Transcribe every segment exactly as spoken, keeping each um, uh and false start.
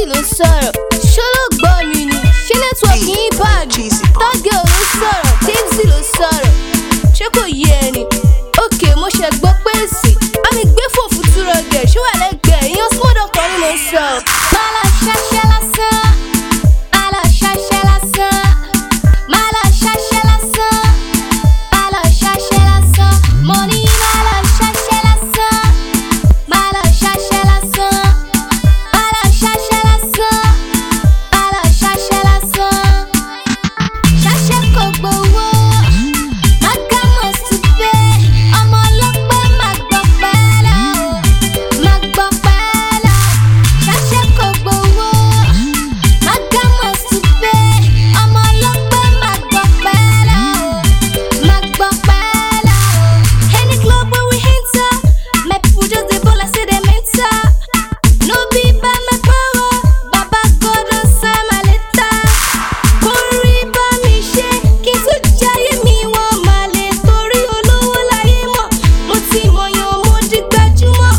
ló sọ̀rọ̀, ṣó ló gbọ́ mi ni, ṣé network yín bad? That girl ló sọ̀rọ̀, Jamesy ló sọ̀rọ̀, ṣé kò yé ẹni? Ok, mo ṣe gbọ́ pé èsì, bá mi gbé fò Futuro Girl, ṣé wà lẹ́gbẹ̀ẹ́, ìyẹn small doctor ni mo sọ. Má lọ ṣaṣẹ́ lásán, má lọ ṣaṣẹ́ lásán, má lọ ṣaṣẹ́ lásán, má lọ ṣaṣẹ́ lásán, mo ní má lọ ṣaṣẹ́ lásán, má lọ ṣaṣẹ́ lásán, má lọ ṣaṣẹ́ lásán, má lọ ṣaṣẹ́ lásán. Ṣaṣẹ́ kò gbowó, má ká mọ̀ sí pé ọmọ ọlọ́pẹ́ má gbọ́ pẹ́lá o, má gbọ́ pẹ́lá. Ṣaṣẹ́ kò gbowó, má ká mọ̀ sí pé ọmọ ọlọ́pẹ́ má gbọ́ pẹ́lá o, má gbọ́ pẹ́lá o. Any club where we enter, my people just dey ball like say dem enter. No be by my power, Baba God don sign my letter. Orí bá mi ṣe kí n tún jáyé mi wọ́n máa lè torí olówó láyé mọ̀. Mo ti mọ̀yàn mo di gbajúmọ̀.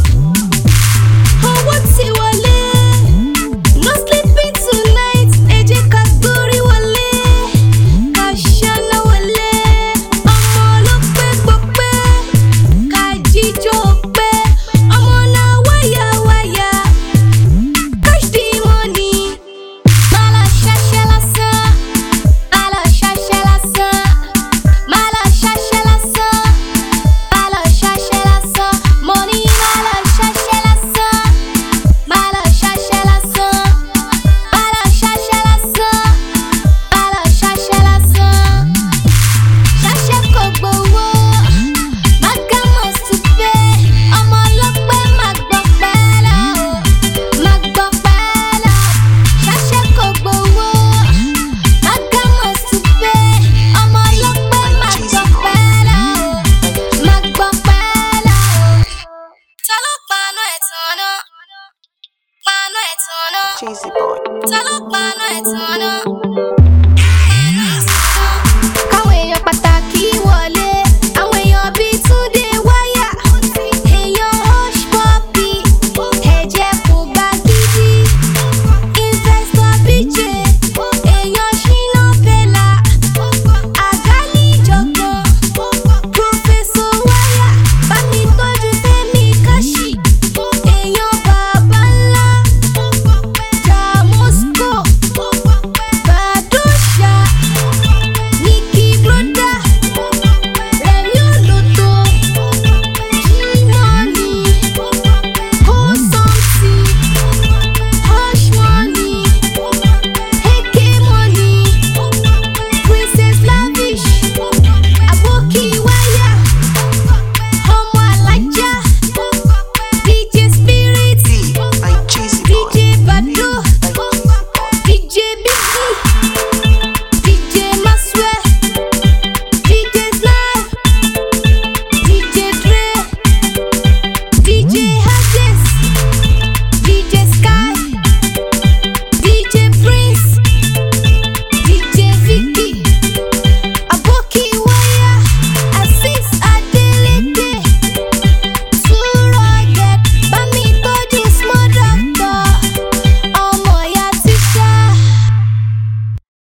Owó ti wọlé, no sleeping tonight. Ẹ jẹ́ ká gbórí wọlé, ká ṣáná wọlé. Ọmọ ló pé gbọ́pẹ́, ká jíjó pé. Ọmọ náà wáyà wáyà, cash the money. Má lọ ṣaṣẹ́ lásán, má lọ ṣaṣẹ́ lásán, má lọ ṣaṣẹ́ lásán, má lọ ṣaṣẹ́ lásán, mo ní má lọ ṣaṣẹ́ lásán, má lọ ṣaṣẹ́ lásán, má lọ ṣaṣẹ́ lásán, má lọ ṣaṣẹ́ lásán. Ṣaṣẹ́ kò gbowó, má ká mọ̀ sí pé ọmọ ọlọ́pẹ́ má gbọ́ pẹ́lá o, má gbọ́ pẹ́lá. Ṣaṣẹ́ kò gbowó, má ká mọ̀ sí pé ọmọ ọlọ́pẹ́ má gbọ́ pẹ́lá o, má gbọ́ pẹ́lá o. Ta ló paná ẹ̀ tán náà? Paná ẹ̀ tán náà? Cheesy boy. Ta ló paná ẹ̀ tán náà?